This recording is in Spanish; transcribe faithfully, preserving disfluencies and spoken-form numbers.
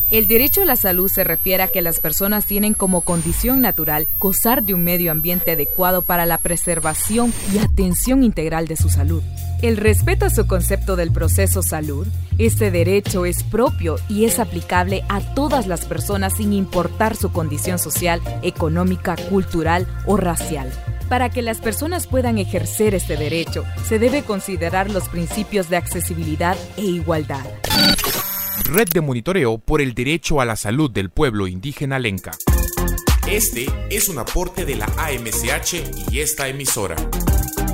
El derecho a la salud se refiere a que las personas tienen como condición natural gozar de un medio ambiente adecuado para la preservación y atención integral de su salud. El respeto a su concepto del proceso salud, este derecho es propio y es aplicable a todas las personas sin importar su condición social, económica, cultural o racial. Para que las personas puedan ejercer este derecho, se debe considerar los principios de accesibilidad e igualdad. Red de monitoreo por el derecho a la salud del pueblo indígena Lenca. Este es un aporte de la A M C H y esta emisora.